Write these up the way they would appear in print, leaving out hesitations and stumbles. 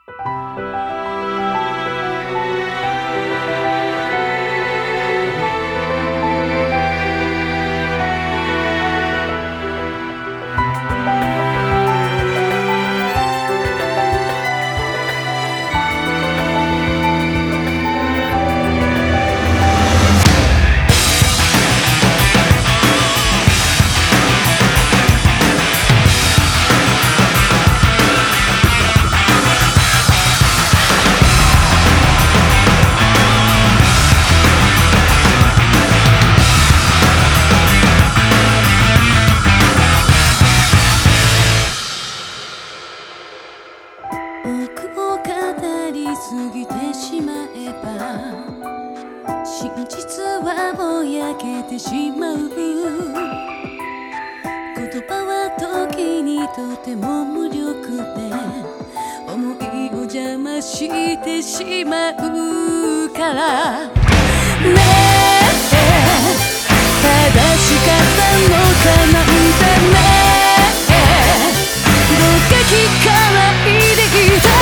過ぎてしまえば真実はぼやけてしまう。言葉は時にとても無力で思いを邪魔してしまうからねえ、正しかったのかなんてねえ、どうか聞かないでいて。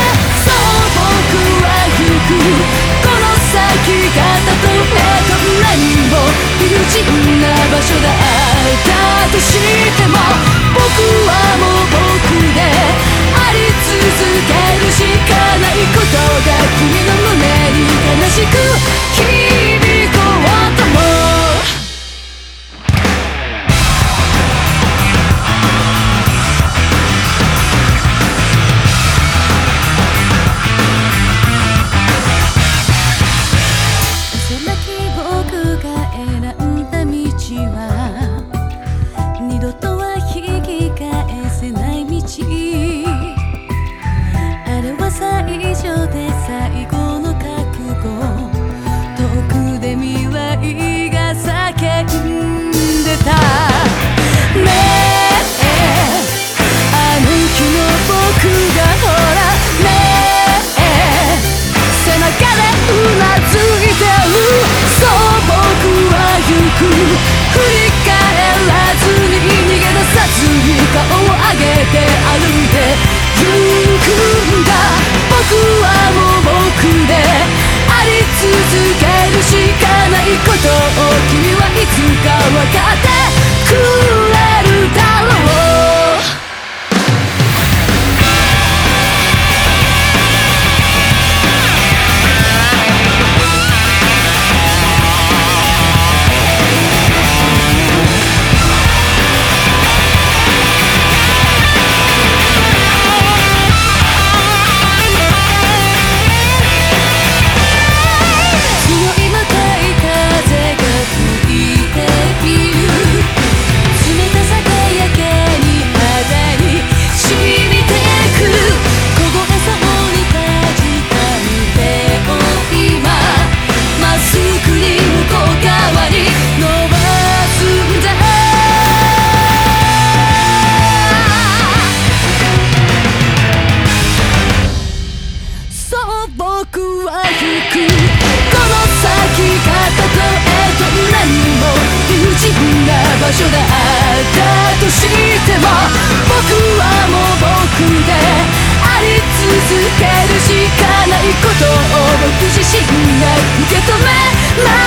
この先がたとえどんなにも理不尽な場所があったとしても、僕はもう僕であり続けるしかないことが君の胸に悲しく響こうとも。二度とは引き返せない道、あれは最初で最後の覚悟、遠くで未来が叫んでたねえ、あの日の僕がほらねえ、背中でうなずいてる。そう僕は行く、振り返らずに逃げ出さずに顔を上げて歩いてゆくんだ。僕はもう僕であり続けるしかないことを君はいつか分かってくれるだろう。僕は行く、この先がたとえどんなにも理不尽な場所があったとしても、僕はもう僕であり続けるしかないことを僕自身が受け止め